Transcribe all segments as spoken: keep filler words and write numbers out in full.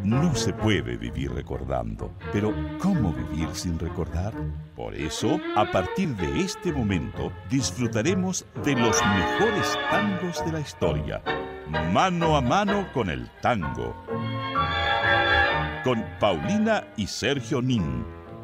No se puede vivir recordando, pero ¿cómo vivir sin recordar? Por eso, a partir de este momento, disfrutaremos de los mejores tangos de la historia. Mano a mano con el tango. Con Paulina y Sergio Nin.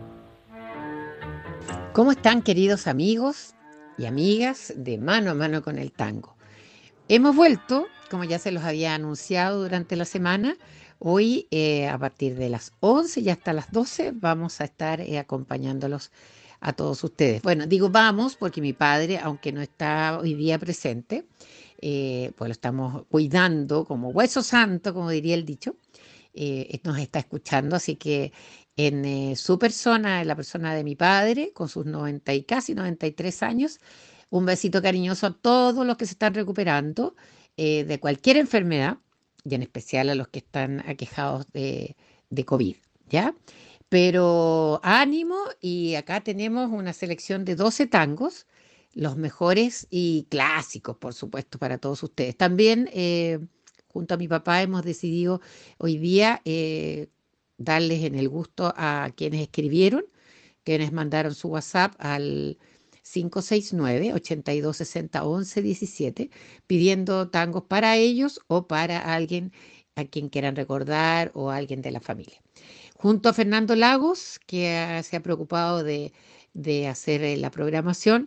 ¿Cómo están, queridos amigos y amigas de Mano a Mano con el Tango? Hemos vuelto, como ya se los había anunciado durante la semana. Hoy, eh, a partir de las once y hasta las doce, vamos a estar eh, acompañándolos a todos ustedes. Bueno, digo vamos porque mi padre, aunque no está hoy día presente, eh, pues lo estamos cuidando como hueso santo, como diría el dicho. Eh, nos está escuchando, así que en eh, su persona, en la persona de mi padre, con sus noventa y casi noventa y tres años, un besito cariñoso a todos los que se están recuperando eh, de cualquier enfermedad, y en especial a los que están aquejados de, de COVID, ¿ya? Pero ánimo, y acá tenemos una selección de doce tangos, los mejores y clásicos, por supuesto, para todos ustedes. También, eh, junto a mi papá, hemos decidido hoy día eh, darles en el gusto a quienes escribieron, quienes mandaron su WhatsApp al cinco seis nueve, ocho dos seis cero, once diecisiete, pidiendo tangos para ellos o para alguien a quien quieran recordar o a alguien de la familia. Junto a Fernando Lagos, que ha- se ha preocupado de, de hacer eh, la programación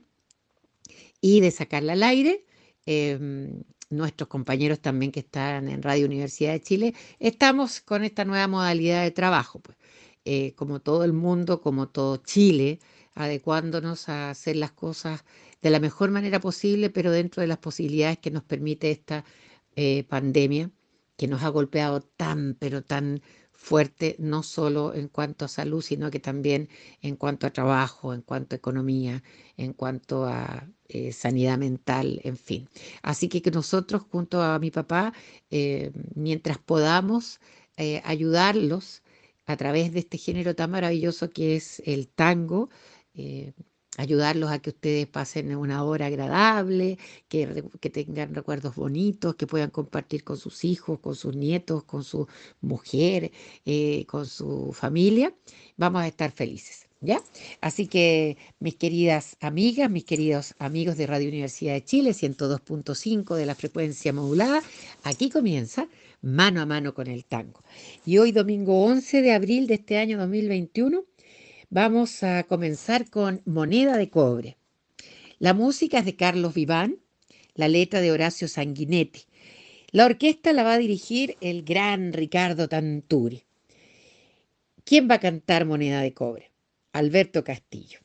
y de sacarla al aire. em, Nuestros compañeros también que están en Radio Universidad de Chile, estamos con esta nueva modalidad de trabajo, pues. Eh, como todo el mundo, como todo Chile, adecuándonos a hacer las cosas de la mejor manera posible, pero dentro de las posibilidades que nos permite esta eh, pandemia, que nos ha golpeado tan, pero tan fuerte, no solo en cuanto a salud, sino que también en cuanto a trabajo, en cuanto a economía, en cuanto a eh, sanidad mental, en fin. Así que, que nosotros, junto a mi papá, eh, mientras podamos eh, ayudarlos a través de este género tan maravilloso que es el tango, eh, ayudarlos a que ustedes pasen una hora agradable, que, re- que tengan recuerdos bonitos, que puedan compartir con sus hijos, con sus nietos, con su mujer, eh, con su familia. Vamos a estar felices, ¿ya? Así que, mis queridas amigas, mis queridos amigos de Radio Universidad de Chile, ciento dos punto cinco de la frecuencia modulada, aquí comienza Mano a Mano con el Tango. Y hoy, domingo once de abril de este año dos mil veintiuno, vamos a comenzar con Moneda de Cobre. La música es de Carlos Vivan, la letra de Horacio Sanguinetti. La orquesta la va a dirigir el gran Ricardo Tanturi. ¿Quién va a cantar Moneda de Cobre? Alberto Castillo.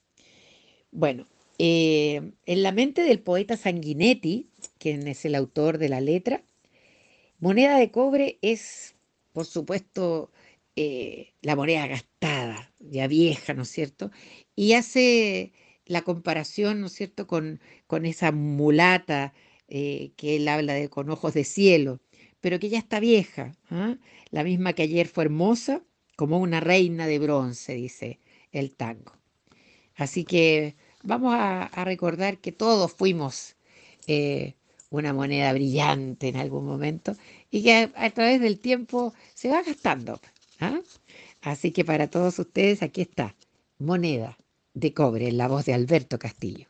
Bueno, eh, en la mente del poeta Sanguinetti, quien es el autor de la letra, Moneda de Cobre es, por supuesto, eh, la moneda gastada, ya vieja, ¿no es cierto? Y hace la comparación, ¿no es cierto?, con, con esa mulata eh, que él habla de con ojos de cielo, pero que ya está vieja, ¿ah? La misma que ayer fue hermosa, como una reina de bronce, dice el tango. Así que vamos a, a recordar que todos fuimos eh, una moneda brillante en algún momento y que a, a través del tiempo se va gastando, ¿ah? Así que para todos ustedes aquí está, Moneda de Cobre, en la voz de Alberto Castillo.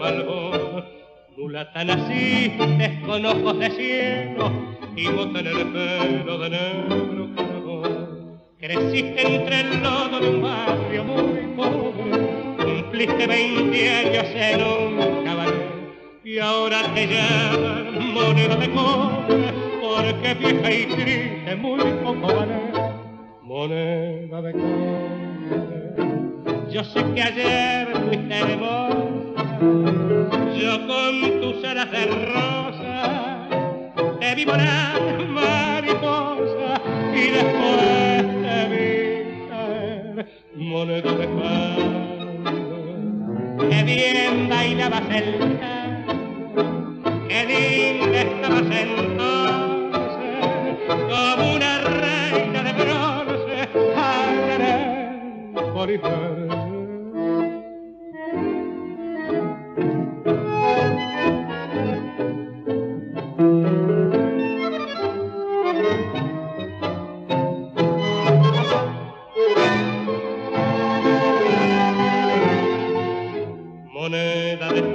balbón. Mulata naciste con ojos de cielo y mota en el pelo de negro carbón. Creciste entre el lodo de un barrio muy pobre, cumpliste veinte años en un cabaret y ahora te llaman moneda de cobre porque vieja y triste muy poco vale. Moneda de cobre, yo sé que ayer fuiste hermosa, yo con tus alas de rosa te vi volar mariposa y después te vi caer, moneda de cobre. Qué bien bailabas el tango, qué linda estabas entonces, como una reina de bronce, ay, por hijo. Moneda de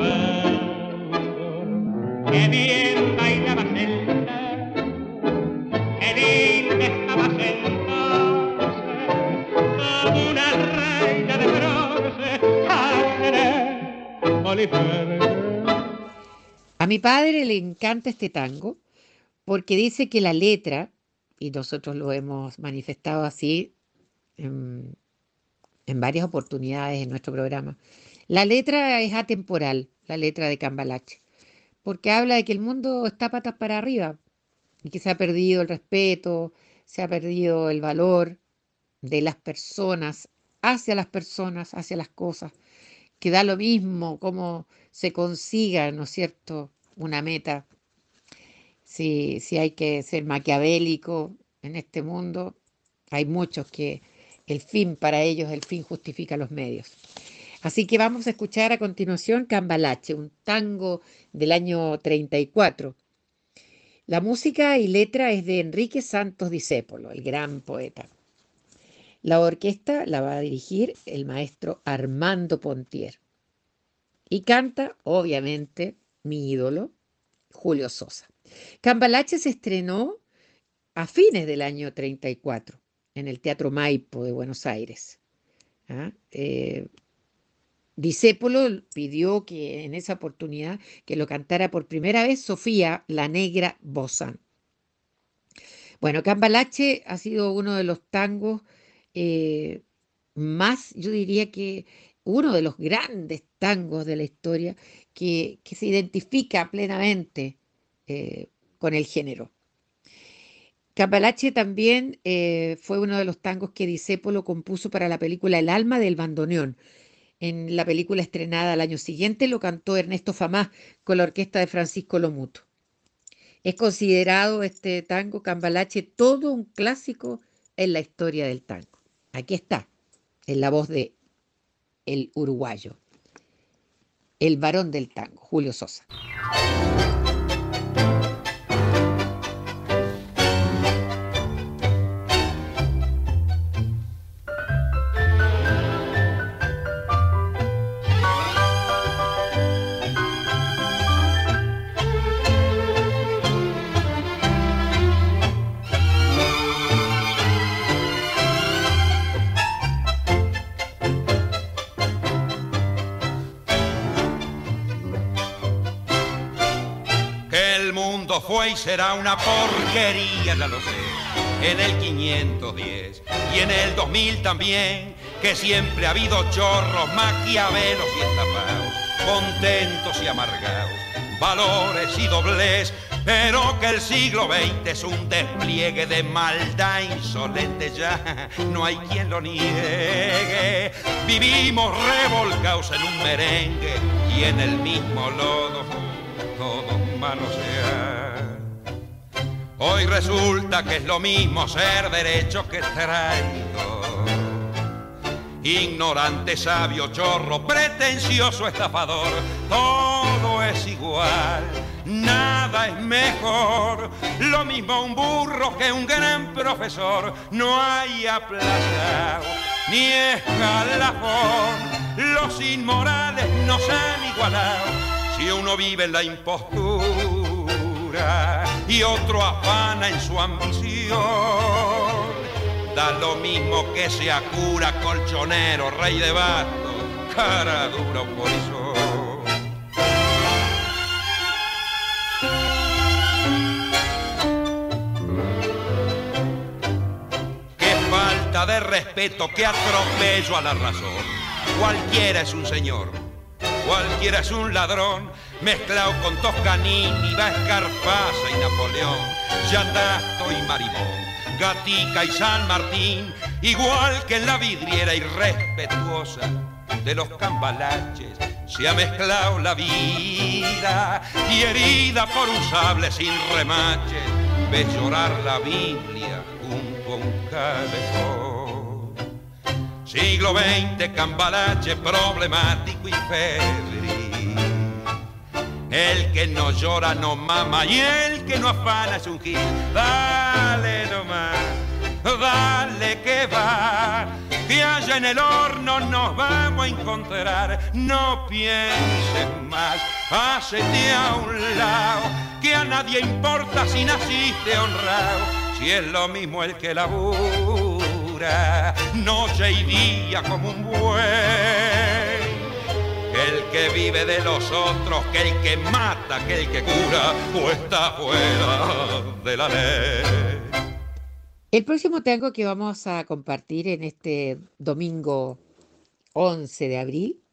fango, qué bien bailabas el tango, qué linda estabas entonces, como una reina de bronce, A mi padre le encanta este tango porque dice que la letra, y nosotros lo hemos manifestado así en, en varias oportunidades en nuestro programa, la letra es atemporal, la letra de Cambalache, porque habla de que el mundo está patas para arriba y que se ha perdido el respeto, se ha perdido el valor de las personas, hacia las personas, hacia las cosas, que da lo mismo cómo se consiga, ¿no es cierto?, una meta. Si, si hay que ser maquiavélico en este mundo, hay muchos que el fin para ellos, el fin justifica los medios. Así que vamos a escuchar a continuación Cambalache, un tango del año treinta y cuatro. La música y letra es de Enrique Santos Discépolo, el gran poeta. La orquesta la va a dirigir el maestro Armando Pontier. Y canta, obviamente, mi ídolo, Julio Sosa. Cambalache se estrenó a fines del año treinta y cuatro en el Teatro Maipo de Buenos Aires. ¿Ah? Eh, Discépolo pidió que en esa oportunidad que lo cantara por primera vez Sofía la Negra Bozán. Bueno, Cambalache ha sido uno de los tangos eh, más, yo diría que uno de los grandes tangos de la historia que, que se identifica plenamente eh, con el género. Cambalache también eh, fue uno de los tangos que Discépolo compuso para la película El alma del bandoneón. En la película estrenada al año siguiente lo cantó Ernesto Famá con la orquesta de Francisco Lomuto. Es considerado este tango Cambalache todo un clásico en la historia del tango. Aquí está, en la voz de el uruguayo, el varón del tango, Julio Sosa. Fue y será una porquería, ya lo sé, en el quinientos diez y en el dos mil también, que siempre ha habido chorros, maquiavelos y estafados, contentos y amargados, valores y doblez, pero que el siglo veinte es un despliegue de maldad insolente, ya no hay quien lo niegue. Vivimos revolcados en un merengue y en el mismo lodo todos manosean. Hoy resulta que es lo mismo ser derecho que traidor, ignorante, sabio, chorro, pretencioso, estafador. Todo es igual, nada es mejor, lo mismo un burro que un gran profesor. No hay aplazado ni escalafón, los inmorales nos han igualado. Si uno vive en la impostura y otro afana en su ambición, da lo mismo que sea cura, colchonero, rey de bastos, cara dura o polizón. Qué falta de respeto, qué atropello a la razón. Cualquiera es un señor, cualquiera es un ladrón, mezclado con Toscanini, Escarpasa y Napoleón, Yandasto y Marimón, Gatica y San Martín, igual que en la vidriera irrespetuosa de los cambalaches, se ha mezclado la vida y herida por un sable sin remaches, ves llorar la Biblia junto a un calefón. Siglo veinte, cambalache problemático y febril. El que no llora no mama y el que no afana es un gil. Dale nomás, dale que va, que allá en el horno nos vamos a encontrar. No pienses más, hacete a un lado, que a nadie importa si naciste honrado. Si es lo mismo el que labura noche y día como un buey, que el que vive de los otros, que el que mata, que el que cura, o está fuera de la ley. El próximo tango que vamos a compartir en este domingo once de abril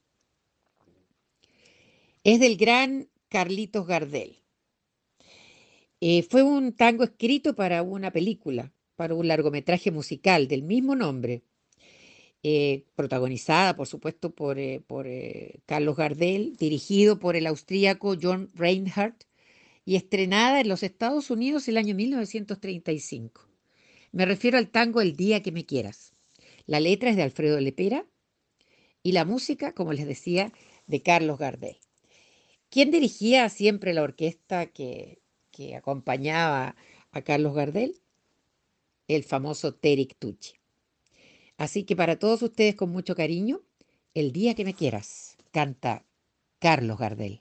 es del gran Carlitos Gardel. Eh, fue un tango escrito para una película, para un largometraje musical del mismo nombre, eh, protagonizada, por supuesto, por, eh, por eh, Carlos Gardel, dirigido por el austríaco John Reinhardt y estrenada en los Estados Unidos el año mil novecientos treinta y cinco. Me refiero al tango El día que me quieras. La letra es de Alfredo Lepera y la música, como les decía, de Carlos Gardel. ¿Quién dirigía siempre la orquesta que, que acompañaba a Carlos Gardel? El famoso Terik Tucci. Así que para todos ustedes, con mucho cariño, El día que me quieras, canta Carlos Gardel.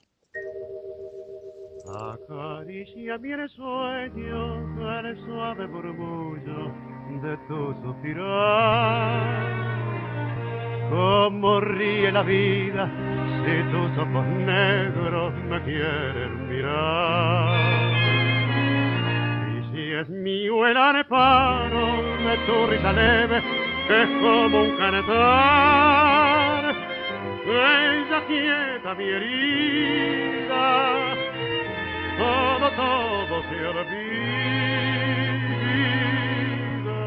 Acaricia mi sueño el suave murmullo de tu suspirar. Cómo ríe la vida si tus ojos negros me quieren mirar. Y si es mío el amparo de tu risa leve, que es como un cantar, ella quieta mi herida, todo, todo se olvida.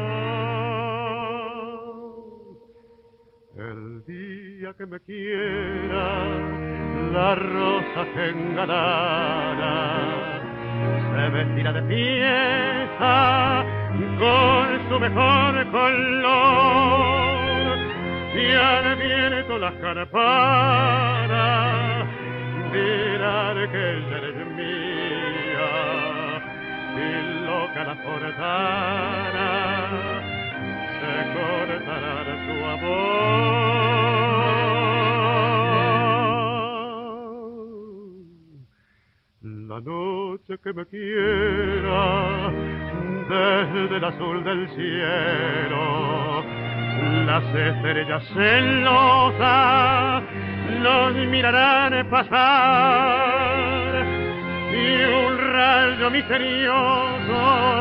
El día que me quiera, la rosa que engalara se vestirá de fiesta con su mejor color, y al viento las campanas dirán que ella eres mía, y loca la fontana se cortará de su amor. La noche que me quiera, desde el azul del cielo, las estrellas celosas los mirarán pasar, y un rayo misterioso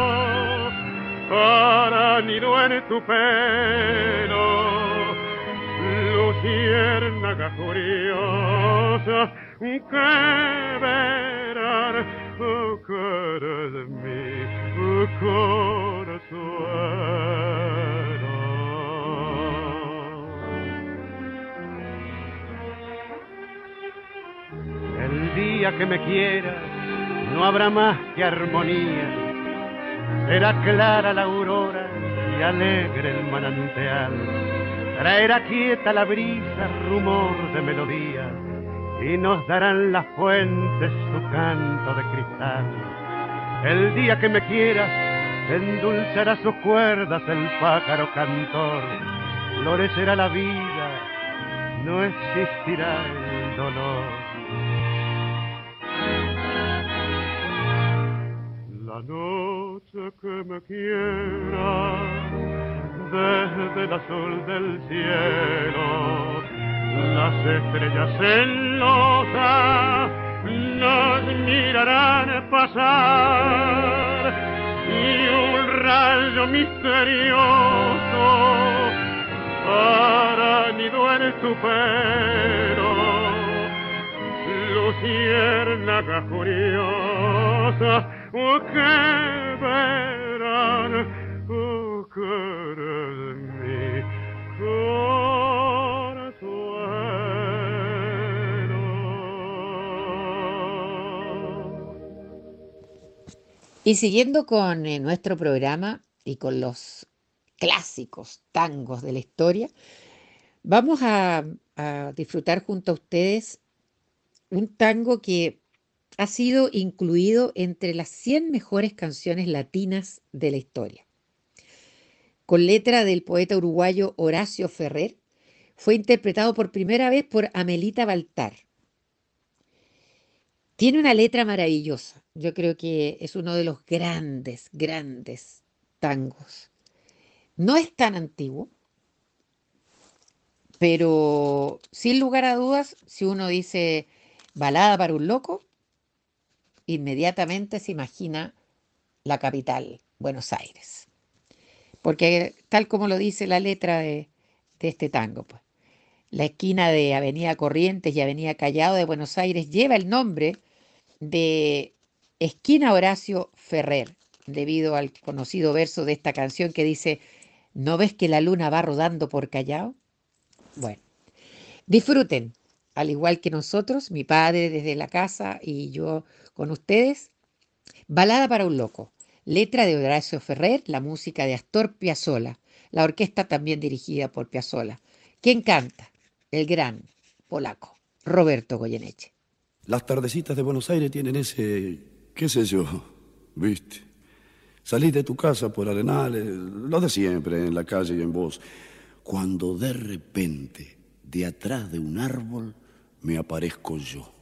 para nido en tu pelo, luciérnaga curiosa que verán que eres mi consuelo. El día que me quieras no habrá más que armonía, será clara la aurora y alegre el manantial, traerá quieta la brisa rumor de melodía, y nos darán las fuentes su canto de cristal. El día que me quieras endulzará sus cuerdas el pájaro cantor, florecerá la vida no existirá el dolor. La noche que me quiera desde el azul del cielo, las estrellas celosas nos mirarán pasar y un rayo misterioso hará nido en tu pelo, luciérnaga curiosa que verán, oh, que eres mi Y siguiendo con eh, nuestro programa y con los clásicos tangos de la historia, vamos a, a disfrutar junto a ustedes un tango que ha sido incluido entre las cien mejores canciones latinas de la historia. Con letra del poeta uruguayo Horacio Ferrer, fue interpretado por primera vez por Amelita Baltar. Tiene una letra maravillosa. Yo creo que es uno de los grandes, grandes tangos. No es tan antiguo, pero sin lugar a dudas, si uno dice balada para un loco, inmediatamente se imagina la capital, Buenos Aires. Porque tal como lo dice la letra de, de este tango, pues, la esquina de Avenida Corrientes y Avenida Callao de Buenos Aires lleva el nombre de Esquina Horacio Ferrer, debido al conocido verso de esta canción que dice: ¿no ves que la luna va rodando por Callao? Bueno, disfruten, al igual que nosotros, mi padre desde la casa y yo con ustedes, Balada para un loco, letra de Horacio Ferrer, la música de Astor Piazzolla, la orquesta también dirigida por Piazzolla. ¿Quién canta? El gran polaco, Roberto Goyeneche. Las tardecitas de Buenos Aires tienen ese, qué sé yo, viste. Salís de tu casa por Arenales, lo de siempre, en la calle y en vos. Cuando de repente, de atrás de un árbol, me aparezco yo.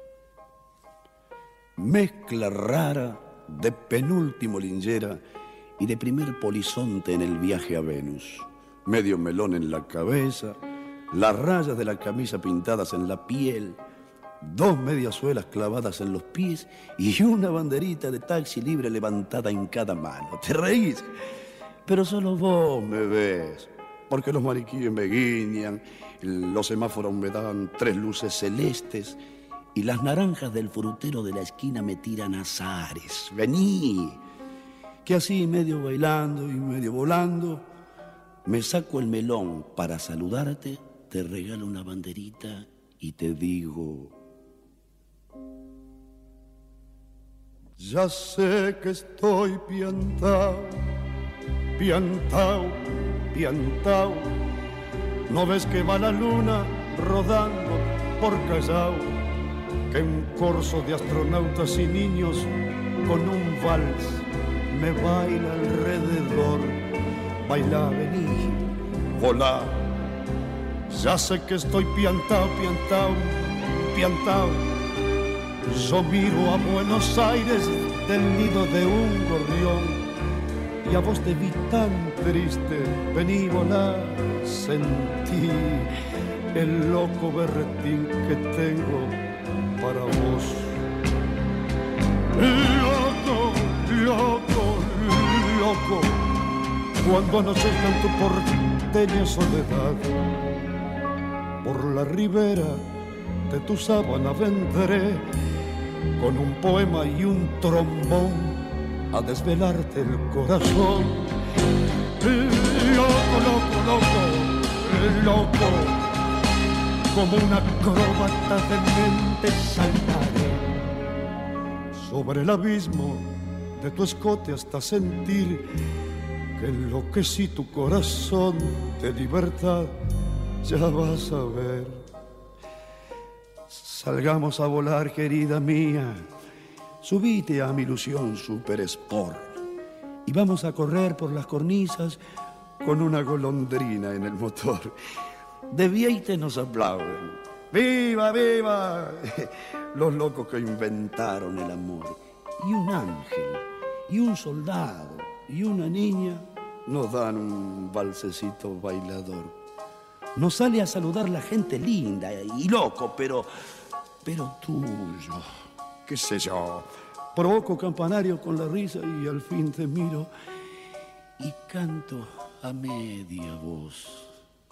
Mezcla rara de penúltimo lingera y de primer polizonte en el viaje a Venus. Medio melón en la cabeza, las rayas de la camisa pintadas en la piel, dos mediasuelas clavadas en los pies y una banderita de taxi libre levantada en cada mano. ¿Te reís? Pero solo vos me ves, porque los mariquíes me guiñan, los semáforos me dan tres luces celestes y las naranjas del frutero de la esquina me tiran azares. Vení, que así medio bailando y medio volando, me saco el melón para saludarte, te regalo una banderita y te digo: ya sé que estoy piantao, piantao, piantao. ¿No ves que va la luna rodando por Callao? Que un corso de astronautas y niños con un vals me baila alrededor. Baila, vení, volá. Ya sé que estoy piantao, piantao, piantao. Yo miro a Buenos Aires del nido de un gorrión y a vos te vi tan triste. Vení, volá, sentí el loco berretín que tengo para vos. Loco, loco, loco, cuando anochezca en tu porteña soledad, por la ribera de tu sábana vendré con un poema y un trombón a desvelarte el corazón. Loco, loco, loco, loco, como una acróbata de mente saltaré sobre el abismo de tu escote hasta sentir que enloquecí tu corazón de libertad. Ya vas a ver. Salgamos a volar, querida mía. Subite a mi ilusión super sport y vamos a correr por las cornisas con una golondrina en el motor. De Vieite nos aplauden. ¡Viva, viva! Los locos que inventaron el amor. Y un ángel, y un soldado, y una niña nos dan un valsecito bailador. Nos sale a saludar la gente linda y loco, pero, pero tuyo, qué sé yo. Provoco campanario con la risa y al fin te miro y canto a media voz.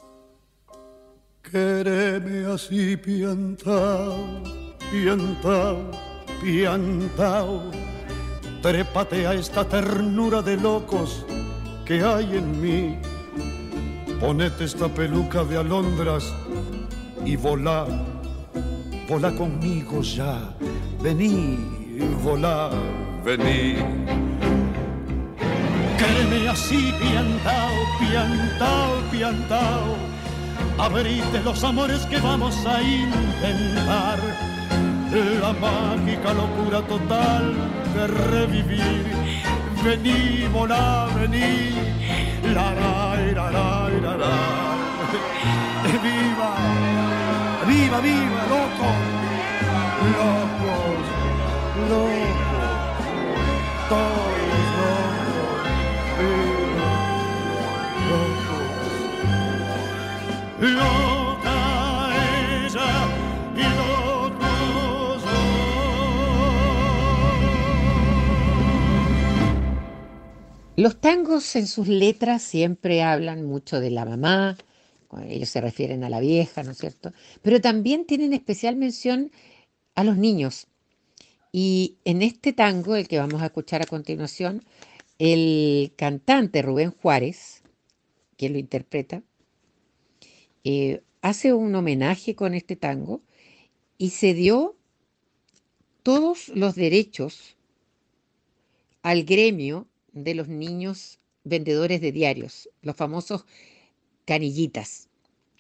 Quéreme así piantao, piantao, piantao. Trépate a esta ternura de locos que hay en mí. Ponete esta peluca de alondras y volá, volá conmigo ya. Vení, volá, vení. Quéreme así piantao, piantao, piantao. Abrite los amores que vamos a intentar. La mágica locura total de revivir. Vení, volá, vení. La, la, la, la, la, la. Viva, viva, viva, loco. Locos, locos, todos locos. Viva, locos. Loca ella y locos dos. Los tangos en sus letras siempre hablan mucho de la mamá, ellos se refieren a la vieja, ¿no es cierto? Pero también tienen especial mención a los niños. Y en este tango, el que vamos a escuchar a continuación, el cantante Rubén Juárez, quien lo interpreta, Eh, hace un homenaje con este tango y se dio todos los derechos al gremio de los niños vendedores de diarios, los famosos canillitas.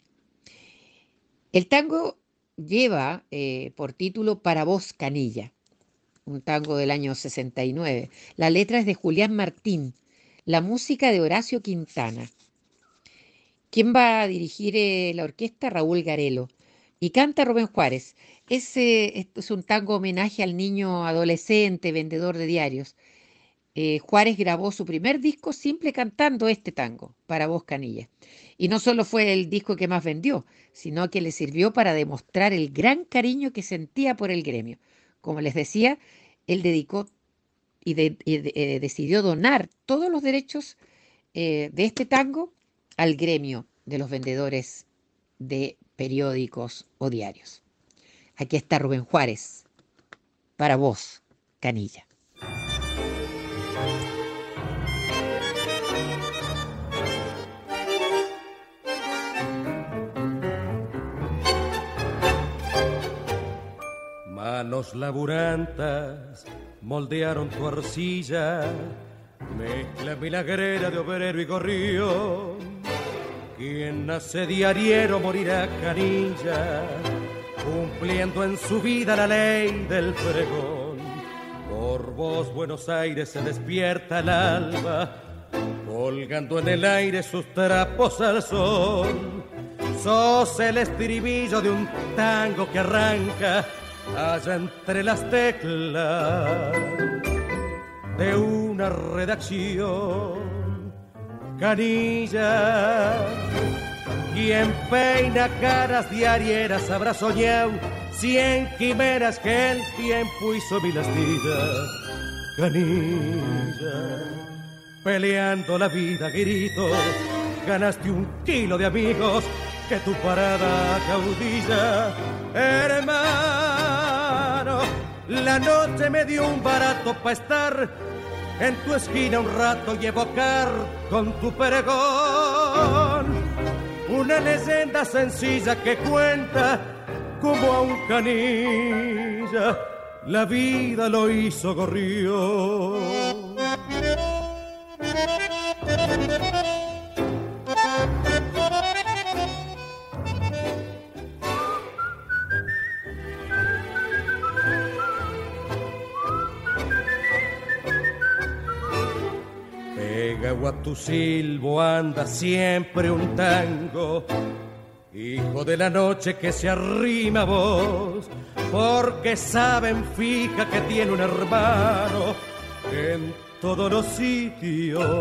El tango lleva eh, por título Para vos, Canilla, un tango del año sesenta y nueve. La letra es de Julián Martín, la música de Horacio Quintana. ¿Quién va a dirigir eh, la orquesta? Raúl Garelo. Y canta Rubén Juárez. Ese es, es un tango homenaje al niño adolescente, vendedor de diarios. Eh, Juárez grabó su primer disco simple cantando este tango, Para vos, Canilla. Y no solo fue el disco que más vendió, sino que le sirvió para demostrar el gran cariño que sentía por el gremio. Como les decía, él dedicó y, de, y de, eh, decidió donar todos los derechos eh, de este tango al gremio de los vendedores de periódicos o diarios. Aquí está Rubén Juárez, Para vos, Canilla. Manos laburantas moldearon tu arcilla, mezcla milagrera de obrero y gorrión. Quien nace diariero morirá canilla, cumpliendo en su vida la ley del pregón. Por vos Buenos Aires se despierta el alba, colgando en el aire sus trapos al sol. Sos el estribillo de un tango que arranca allá entre las teclas de una redacción. Canilla, quien peina caras diarieras habrá soñado cien quimeras que el tiempo hizo mil astillas. Canilla, peleando la vida a gritos, ganaste un kilo de amigos que tu parada caudilla. Hermano, la noche me dio un barato pa' estar en tu esquina un rato y evocar con tu pregón una leyenda sencilla que cuenta como a un canilla la vida lo hizo gorrión. Pegado a tu silbo anda siempre un tango hijo de la noche que se arrima a vos, porque saben fija que tiene un hermano en todos los sitios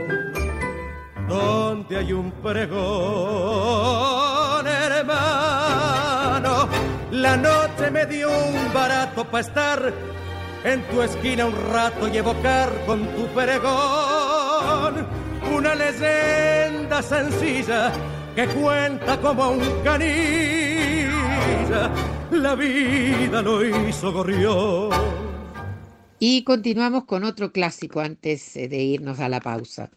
donde hay un pregón, hermano. La noche me dio un barato para estar en tu esquina un rato y evocar con tu pregón una leyenda sencilla que cuenta como un canilla, la vida lo hizo gorrión. Y continuamos con otro clásico antes de irnos a la pausa.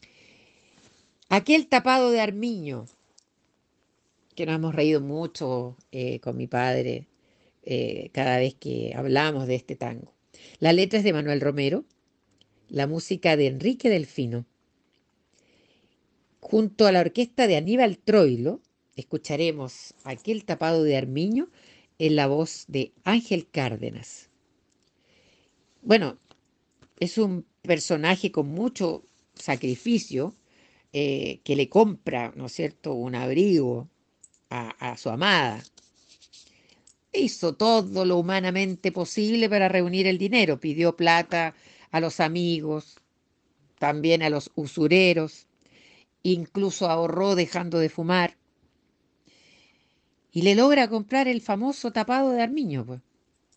Aquel tapado de armiño, que nos hemos reído mucho eh, con mi padre eh, cada vez que hablamos de este tango. La letra es de Manuel Romero, la música de Enrique Delfino. Junto a la orquesta de Aníbal Troilo, escucharemos Aquel tapado de armiño en la voz de Ángel Cárdenas. Bueno, es un personaje con mucho sacrificio eh, que le compra, ¿no es cierto?, un abrigo a, a su amada. Hizo todo lo humanamente posible para reunir el dinero. Pidió plata a los amigos, también a los usureros, incluso ahorró dejando de fumar. Y le logra comprar el famoso tapado de armiño, pues.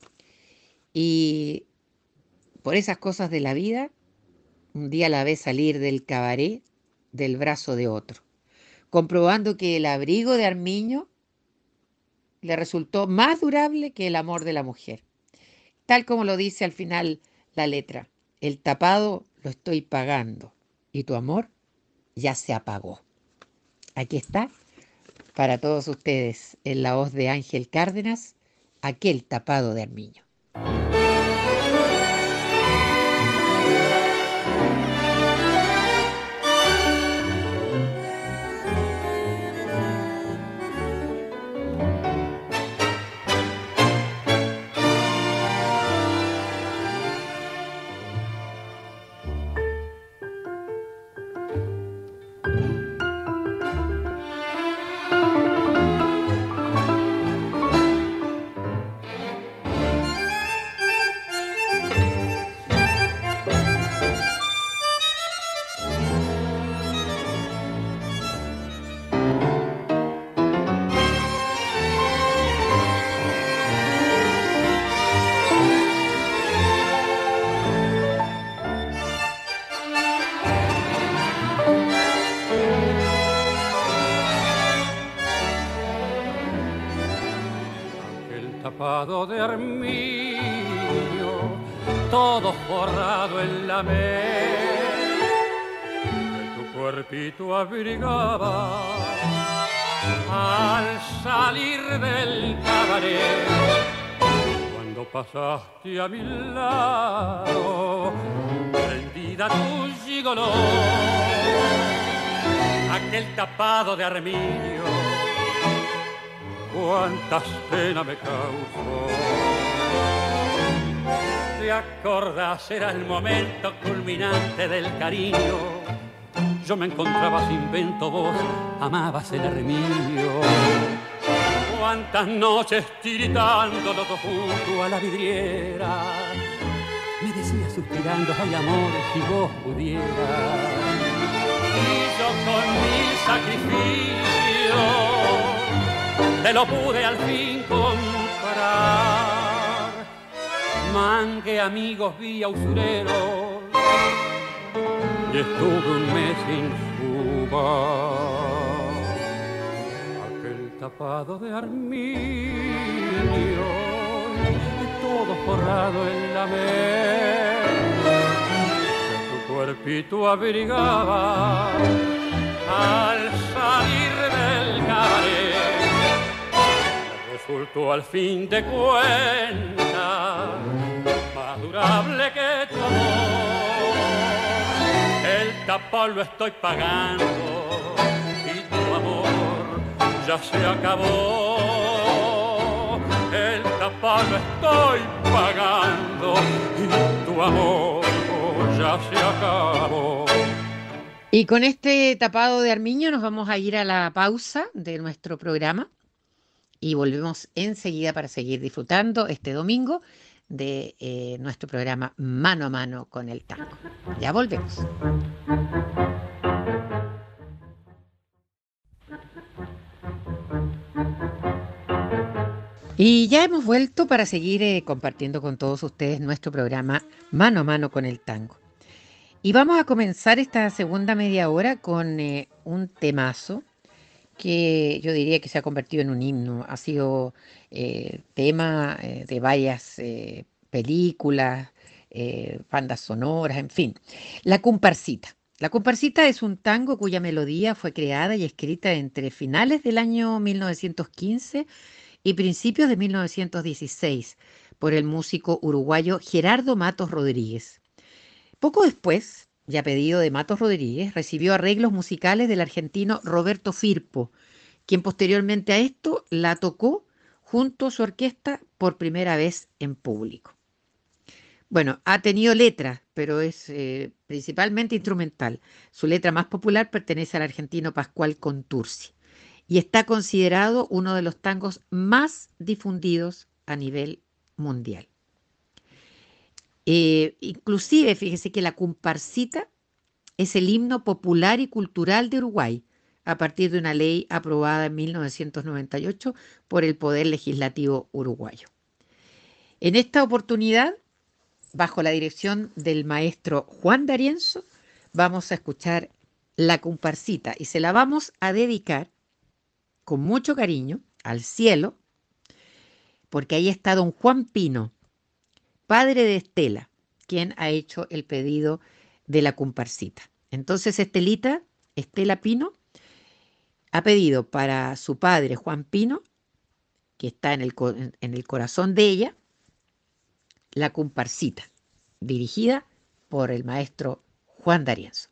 Y por esas cosas de la vida, un día la ve salir del cabaret del brazo de otro, comprobando que el abrigo de armiño le resultó más durable que el amor de la mujer. Tal como lo dice al final la letra: el tapado lo estoy pagando y tu amor ya se apagó. Aquí está, para todos ustedes, en la voz de Ángel Cárdenas, Aquel tapado de armiño. De armiño, todo forrado en la mel, que tu cuerpito abrigaba al salir del cabaret. Cuando pasaste a mi lado, prendida tu gigoló, aquel tapado de armiño, cuántas penas me causó. ¿Te acordás? Era el momento culminante del cariño. Yo me encontraba sin vento, vos amabas el armiño. Cuántas noches tiritando los dos junto a la vidriera, me decías suspirando: ay, amores, si vos pudieras. Y yo con mil sacrificios te lo pude al fin comprar. Mangué amigos, vi a usureros y estuve un mes sin fumar. Aquel tapado de armiño, todo forrado en la mel, que tu cuerpito abrigaba al salir del cabaret. Resultó al fin de cuentas más durable que tu amor. El tapón lo estoy pagando y tu amor ya se acabó. El tapón lo estoy pagando y tu amor ya se acabó. Y con este tapado de armiño nos vamos a ir a la pausa de nuestro programa y volvemos enseguida para seguir disfrutando este domingo de eh, nuestro programa Mano a Mano con el Tango. Ya volvemos. Y ya hemos vuelto para seguir eh, compartiendo con todos ustedes nuestro programa Mano a Mano con el Tango. Y vamos a comenzar esta segunda media hora con eh, un temazo que yo diría que se ha convertido en un himno. Ha sido eh, tema eh, de varias eh, películas, eh, bandas sonoras, en fin. La Comparsita. La Comparsita es un tango cuya melodía fue creada y escrita entre finales del año mil novecientos quince y principios de mil novecientos dieciséis por el músico uruguayo Gerardo Matos Rodríguez. Poco después, y a pedido de Matos Rodríguez, recibió arreglos musicales del argentino Roberto Firpo, quien posteriormente a esto la tocó junto a su orquesta por primera vez en público. Bueno, ha tenido letras, pero es eh, principalmente instrumental. Su letra más popular pertenece al argentino Pascual Contursi y está considerado uno de los tangos más difundidos a nivel mundial. Eh, inclusive, fíjese que la Comparsita es el himno popular y cultural de Uruguay, a partir de una ley aprobada en mil novecientos noventa y ocho por el Poder Legislativo uruguayo. En esta oportunidad, bajo la dirección del maestro Juan D'Arienzo, vamos a escuchar la Comparsita y se la vamos a dedicar con mucho cariño al cielo, porque ahí está don Juan Pino, padre de Estela, quien ha hecho el pedido de la Comparsita. Entonces Estelita, Estela Pino, ha pedido para su padre Juan Pino, que está en el, en el corazón de ella, la Comparsita, dirigida por el maestro Juan D'Arienzo.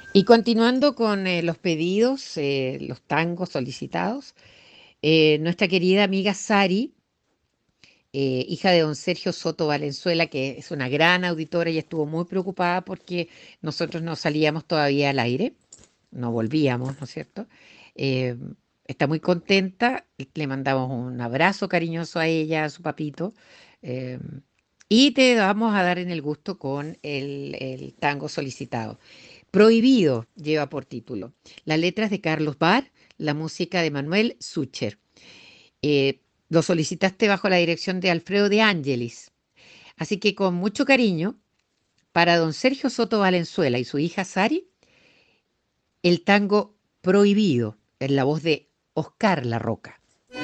Y continuando con eh, los pedidos, eh, los tangos solicitados, eh, nuestra querida amiga Sari, eh, hija de don Sergio Soto Valenzuela, que es una gran auditora y estuvo muy preocupada porque nosotros no salíamos todavía al aire, no volvíamos, ¿no es cierto? Eh, Está muy contenta, le mandamos un abrazo cariñoso a ella, a su papito, eh, y te vamos a dar en el gusto con el, el tango solicitado. Prohibido lleva por título. Las letras de Carlos Barr, la música de Manuel Sucher. Eh, lo solicitaste bajo la dirección de Alfredo de Ángelis. Así que con mucho cariño, para don Sergio Soto Valenzuela y su hija Sari, el tango Prohibido, en la voz de Oscar La Roca.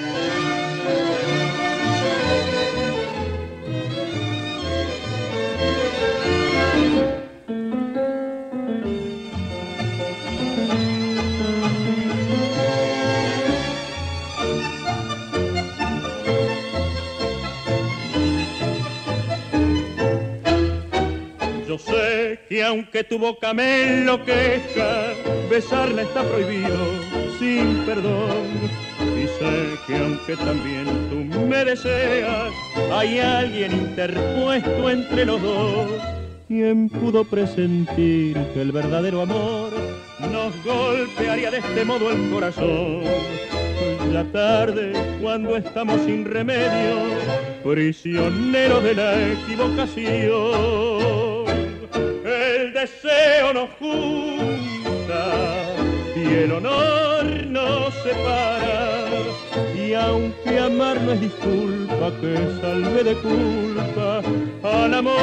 Yo sé que aunque tu boca me enloquezca, besarla está prohibido sin perdón. Y sé que aunque también tú me deseas, hay alguien interpuesto entre los dos. ¿Quién pudo presentir que el verdadero amor nos golpearía de este modo el corazón? Ya tarde, cuando estamos sin remedio, prisioneros de la equivocación. El deseo nos junta y el honor nos separa, y aunque amar no es disculpa que salve de culpa al amor,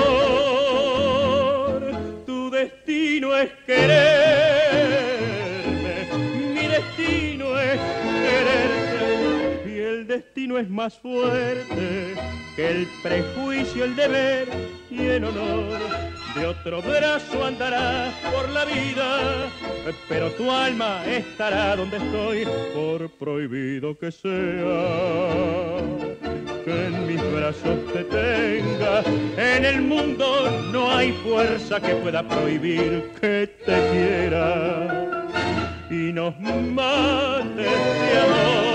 tu destino es quererme, mi destino es quererte, y el destino es más fuerte que el prejuicio, el deber y el honor. De otro brazo andarás por la vida, pero tu alma estará donde estoy, por prohibido que sea. Que en mis brazos te tenga, en el mundo no hay fuerza que pueda prohibir que te quiera y nos mate de amor.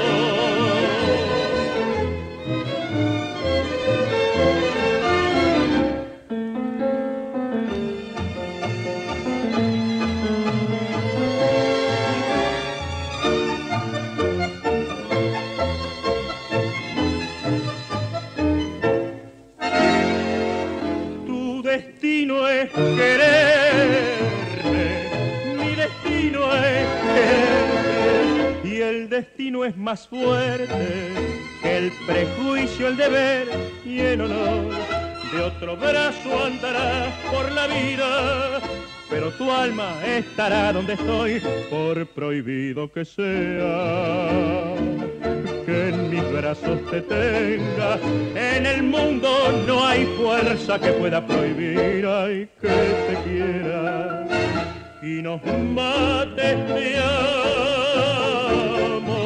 Destino es quererme, mi destino es quererte, y el destino es más fuerte que el prejuicio, el deber y el honor. De otro brazo andarás por la vida, pero tu alma estará donde estoy, por prohibido que sea. Que en mis brazos te tenga, en el mundo no hay fuerza que pueda prohibir, ay, que te quiera y nos mate de amor.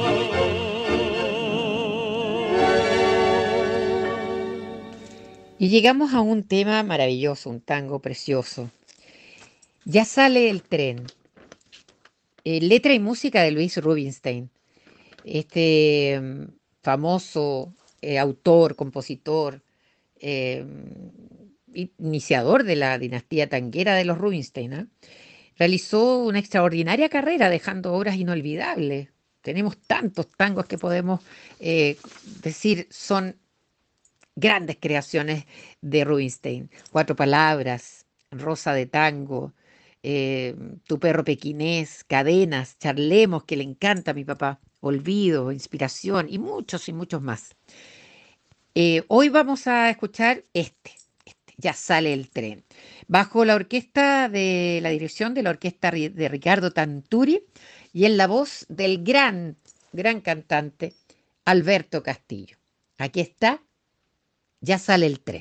Y llegamos a un tema maravilloso, un tango precioso. Ya sale el tren. Eh, letra y música de Luis Rubinstein. Este um, famoso eh, autor, compositor, eh, iniciador de la dinastía tanguera de los Rubinstein, ¿eh? Realizó una extraordinaria carrera dejando obras inolvidables. Tenemos tantos tangos que podemos eh, decir son grandes creaciones de Rubinstein. Cuatro palabras, Rosa de tango, eh, Tu perro pequinés, Cadenas, Charlemos, que le encanta a mi papá, Olvido, Inspiración y muchos y muchos más. Eh, hoy vamos a escuchar este, este, Ya sale el tren, bajo la orquesta de la dirección de la orquesta de Ricardo Tanturi y en la voz del gran, gran cantante Alberto Castillo. Aquí está, Ya sale el tren.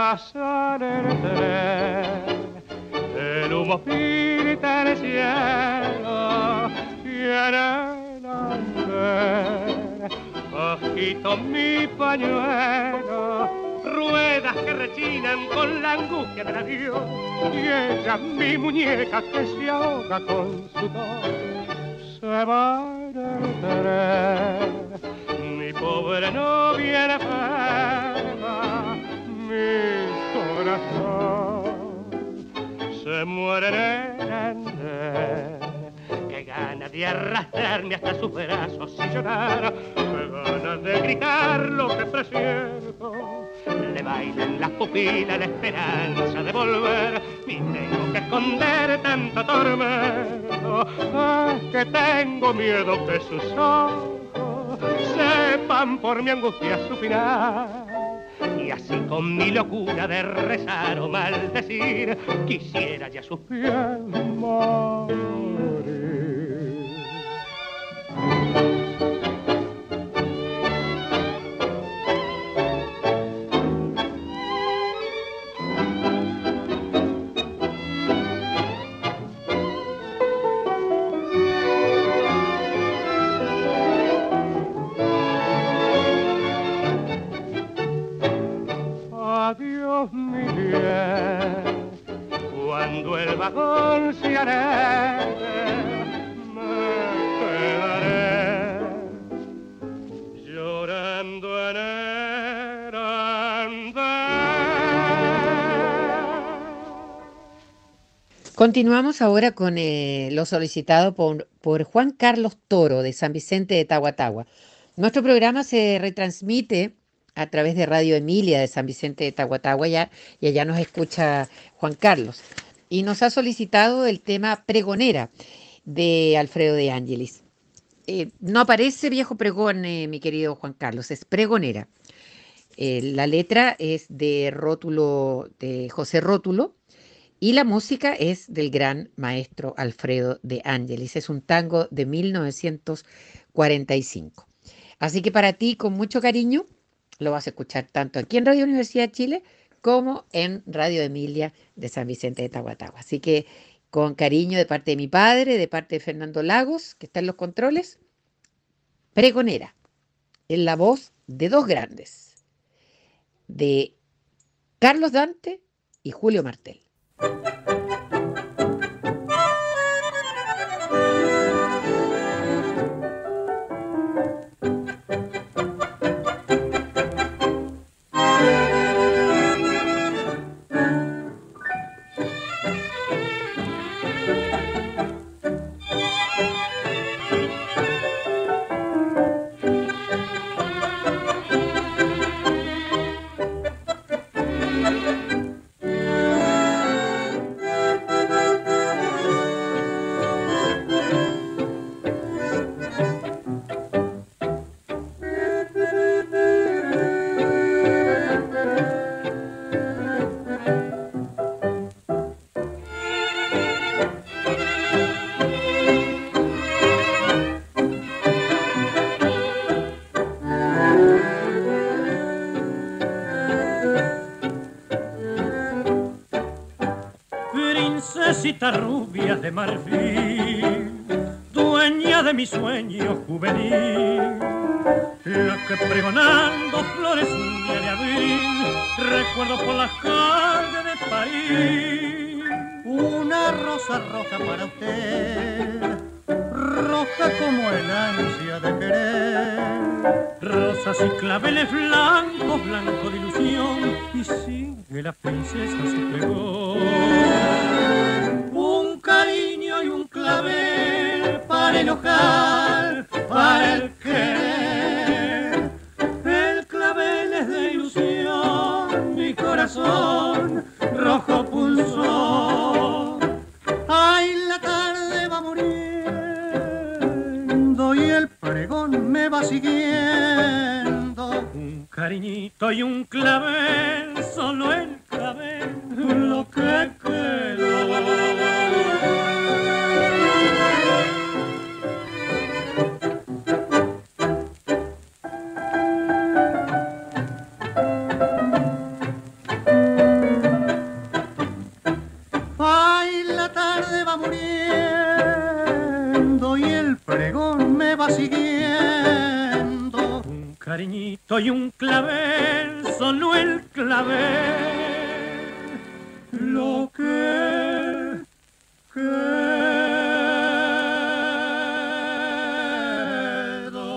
pasar el tren, el humo pinta el cielo y en el andén agito mi pañuelo, ruedas que rechinan con la angustia del adiós, y ella, mi muñeca que se ahoga con su tos, se va en el tren. Mi pobre novia enferma, mi corazón se muere en el andén. Qué gana de arrastrarme hasta sus brazos y llorar, qué gana de gritar lo que presiento. Le bailan las pupilas la esperanza de volver, y tengo que esconder tanto tormento. Es que tengo miedo que sus ojos sepan por mi angustia su final. Y así con mi locura de rezar o maldecir, quisiera ya sus pies morir. Adiós mi bien, cuando el vagón se arregle, me quedaré llorando en el andén. Continuamos ahora con eh, lo solicitado por, por Juan Carlos Toro de San Vicente de Tahuatahua. Nuestro programa se retransmite a través de Radio Emilia de San Vicente de Tahuatahua, ya, y allá nos escucha Juan Carlos. Y nos ha solicitado el tema Pregonera de Alfredo de Ángelis. Eh, no aparece Viejo Pregón, eh, mi querido Juan Carlos, es Pregonera. Eh, la letra es de Rótulo, de José Rótulo, y la música es del gran maestro Alfredo de Ángelis. Es un tango de mil novecientos cuarenta y cinco. Así que para ti, con mucho cariño, lo vas a escuchar tanto aquí en Radio Universidad de Chile como en Radio Emilia de San Vicente de Tahuatahua. Así que con cariño de parte de mi padre, de parte de Fernando Lagos, que está en los controles, Pregonera, en la voz de dos grandes, de Carlos Dante y Julio Martel. Rubia de marfil, dueña de mi sueño juvenil, la que pregonando flores un día de abril, recuerdo por las calles de París. Una rosa roja para usted, roja como el ansia de querer, rosas y claveles blancos, blanco de ilusión, y sigue la princesa su pregón. Un cariño y un clavel para enojar, para el querer. El clavel es de ilusión, mi corazón rojo pulsó. Ay, la tarde va muriendo y el pregón me va siguiendo. Un cariñito y un clavel, solo el clavel, lo que quedó. Soy un clavel, solo el clavel, lo que quedó.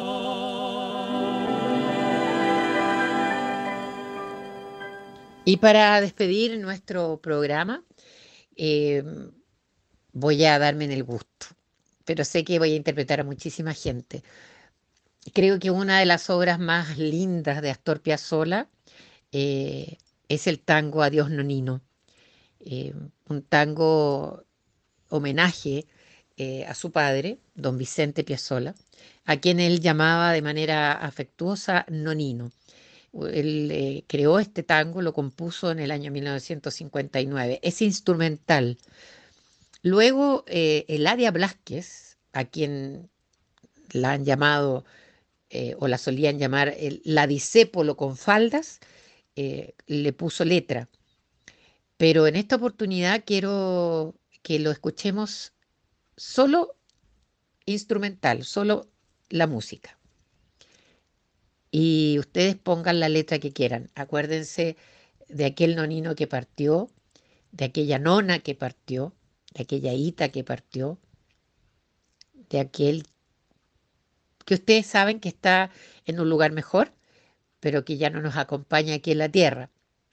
Y para despedir nuestro programa, eh, voy a darme en el gusto, pero sé que voy a interpretar a muchísima gente. Creo que una de las obras más lindas de Astor Piazzolla eh, es el tango Adiós Nonino, eh, un tango homenaje eh, a su padre, don Vicente Piazzolla, a quien él llamaba de manera afectuosa Nonino. Él eh, creó este tango, lo compuso en el año mil novecientos cincuenta y nueve. Es instrumental. Luego, eh, Eladia Blázquez, a quien la han llamado eh, o la solían llamar el, la discépolo con faldas, eh, le puso letra. Pero en esta oportunidad quiero que lo escuchemos solo instrumental, solo la música. Y ustedes pongan la letra que quieran. Acuérdense de aquel nonino que partió, de aquella nona que partió, de aquella hita que partió, de aquel que ustedes saben que está en un lugar mejor, pero que ya no nos acompaña aquí en la tierra.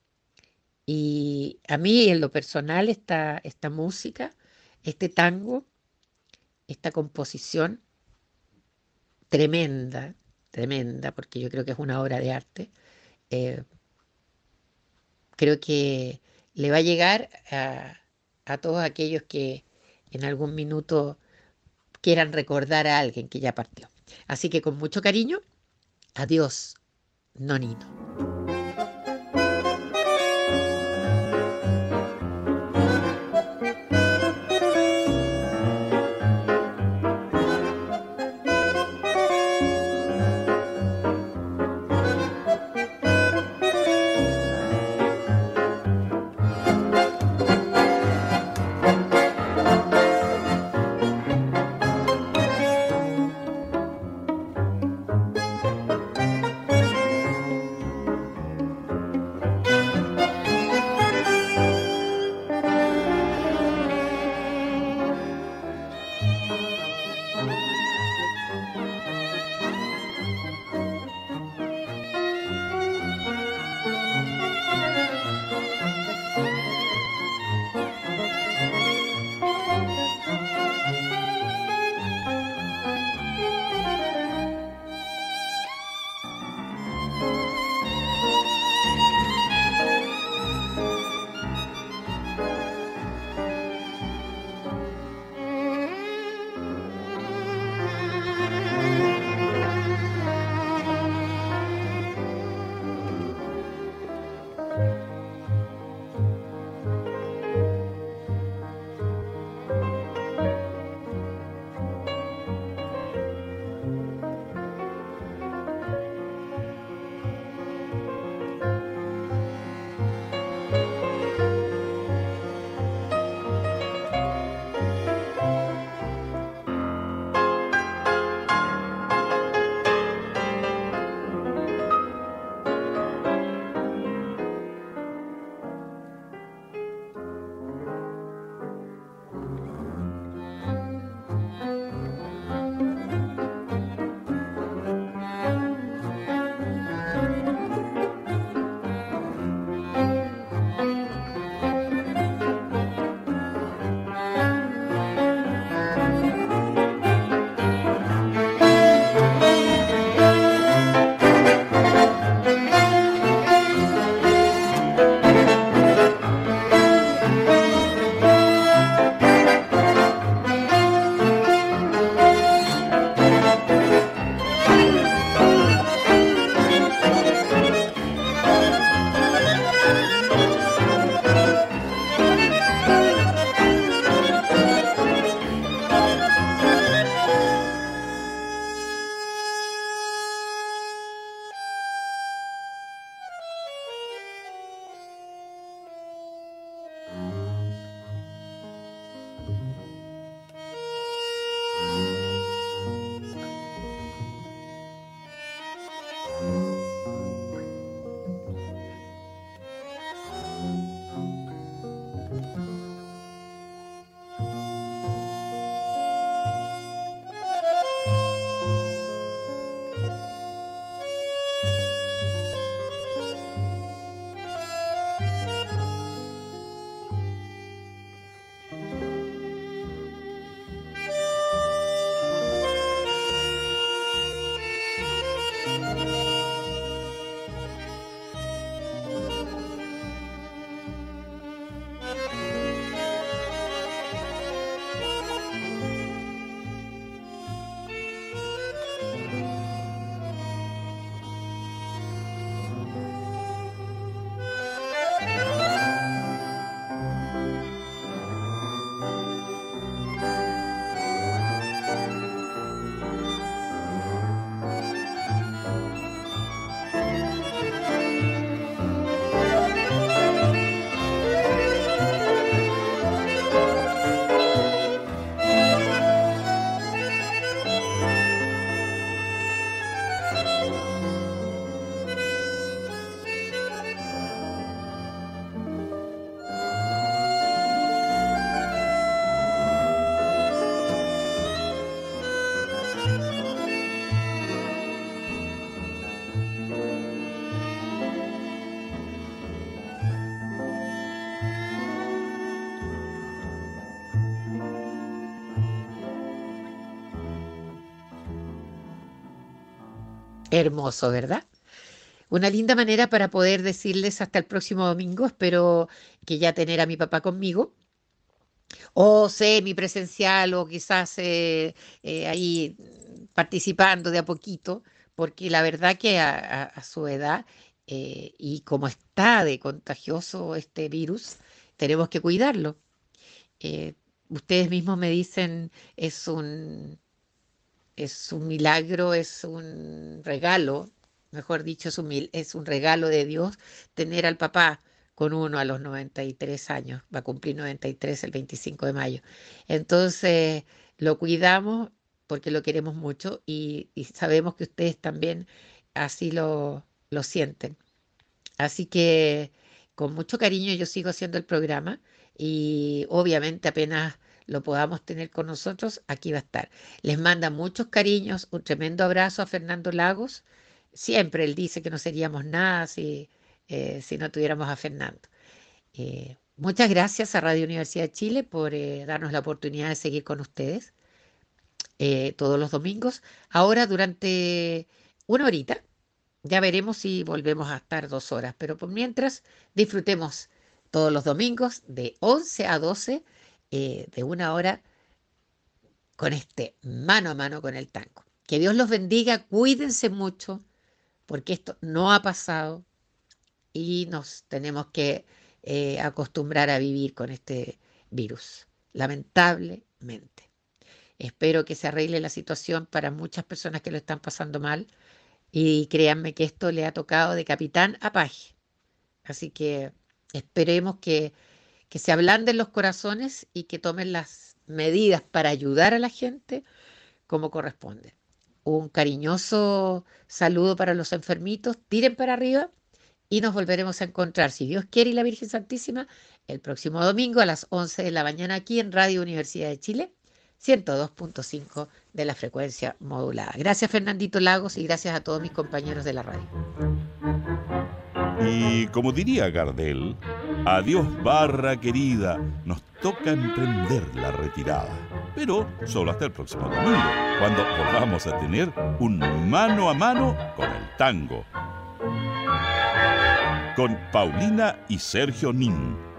Y a mí, en lo personal, esta, esta música, este tango, esta composición tremenda, tremenda, porque yo creo que es una obra de arte, eh, creo que le va a llegar a, a todos aquellos que en algún minuto quieran recordar a alguien que ya partió. Así que con mucho cariño, adiós, Nonino. Hermoso, ¿verdad? Una linda manera para poder decirles hasta el próximo domingo. Espero que ya tener a mi papá conmigo, o semipresencial, o quizás eh, eh, ahí participando de a poquito, porque la verdad que a, a- a su edad eh, y como está de contagioso este virus, tenemos que cuidarlo. Eh, Ustedes mismos me dicen, es un, es un milagro, es un regalo, mejor dicho, es un, mil- es un regalo de Dios tener al papá con uno a los noventa y tres años. Va a cumplir noventa y tres el veinticinco de mayo. Entonces, lo cuidamos porque lo queremos mucho y, y sabemos que ustedes también así lo, lo sienten. Así que con mucho cariño yo sigo haciendo el programa y obviamente apenas lo podamos tener con nosotros, aquí va a estar. Les manda muchos cariños, un tremendo abrazo a Fernando Lagos. Siempre él dice que no seríamos nada si, eh, si no tuviéramos a Fernando. Eh, muchas gracias a Radio Universidad de Chile por eh, darnos la oportunidad de seguir con ustedes eh, todos los domingos. Ahora durante una horita. Ya veremos si volvemos a estar dos horas, pero por mientras disfrutemos todos los domingos de once a doce, eh, de una hora con este mano a mano con el tango. Que Dios los bendiga, cuídense mucho, porque esto no ha pasado y nos tenemos que eh, acostumbrar a vivir con este virus, lamentablemente. Espero que se arregle la situación para muchas personas que lo están pasando mal. Y créanme que esto le ha tocado de capitán a paje. Así que esperemos que, que se ablanden los corazones y que tomen las medidas para ayudar a la gente como corresponde. Un cariñoso saludo para los enfermitos. Tiren para arriba y nos volveremos a encontrar, si Dios quiere y la Virgen Santísima, el próximo domingo a las once de la mañana aquí en Radio Universidad de Chile, ciento dos punto cinco de la frecuencia modulada. Gracias Fernandito Lagos y gracias a todos mis compañeros de la radio. Y como diría Gardel, adiós barra querida, nos toca emprender la retirada. Pero solo hasta el próximo domingo, cuando volvamos a tener un mano a mano con el tango. Con Paulina y Sergio Nin.